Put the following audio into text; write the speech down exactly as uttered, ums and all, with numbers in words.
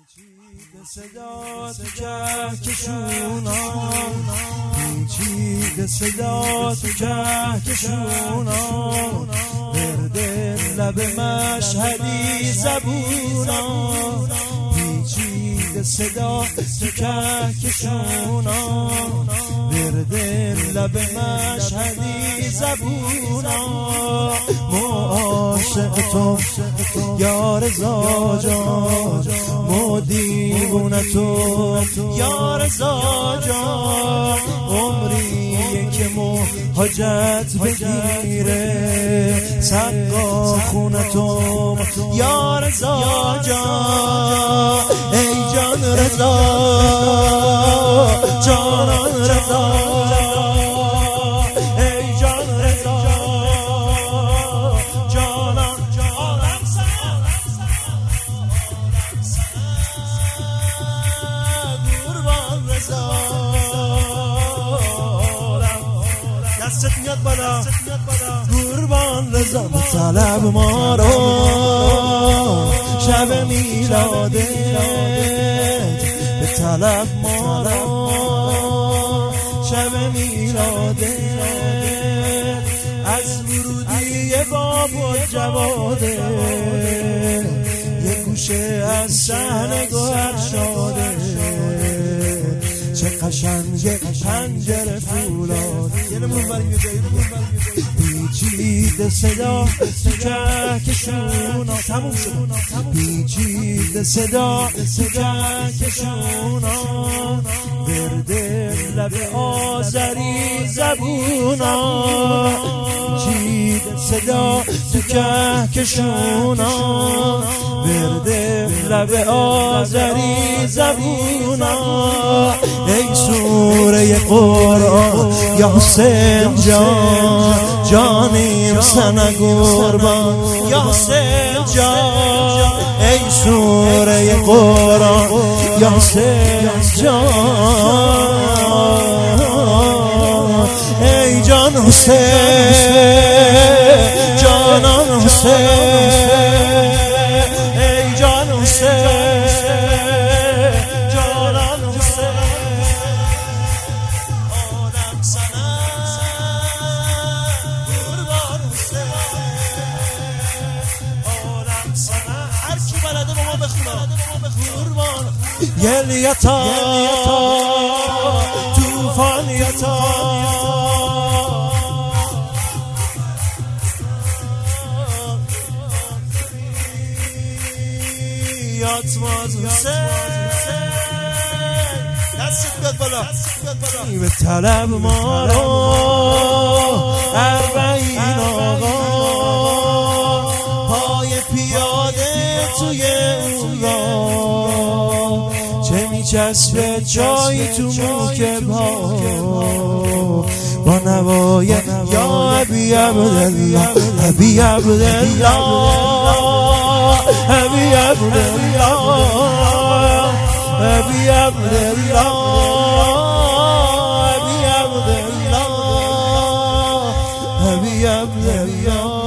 پیچیده صدا تو کهکشونان، پیچیده صدا تو کهکشونان، ورد لب مشهدی زبونان، پیچیده صدا تو کهکشونان، ورد لب مشهدی زبونان. عاشق تو یار زاجان، مو دیوونه تو یار زاجان، عمریه که مو حاجت بگیره سقا خونه تو یار زاجان. ای جان رضا جانان رضا، دستت میاد بالا قربان رضا، طلب ما رو شب میلادت، به طلب ما رو شب میلادت، از ورودی باب و جواده یه گوشه از صحنه گوهر شاده، چه قشنگه پنجره فولاد. پیچیده صدا تو کهکشونان، تموم شد. پیچیده صدا تو کهکشونان، ورد لب آذری زبونان، پیچیده صدا تو کهکشونان، ورد لب آذری زبونان. ای سوره قرآن یا حسین جان، جانیم سنه قربان یا حسین جان. ای سوره قرآن یا حسین جان، ای جان حسین جانان حسین، ای جان حسین جانان حسین. آدم سنه قربان حسین، آدم سنه هر کی بلده با ما بخونه قربان. یلیتا توفانیتا یاتماز حسین، دستت بیاد بالا به طلب ما رو اربعین آقا، پای پیاده توی اون را چه میچسبه جایی تو موکب ها، با نوای یا ابی عبدالله ابی عبدالله ابی عبدالله ابی عبدالله ابی عبدالله ابی عبدالله.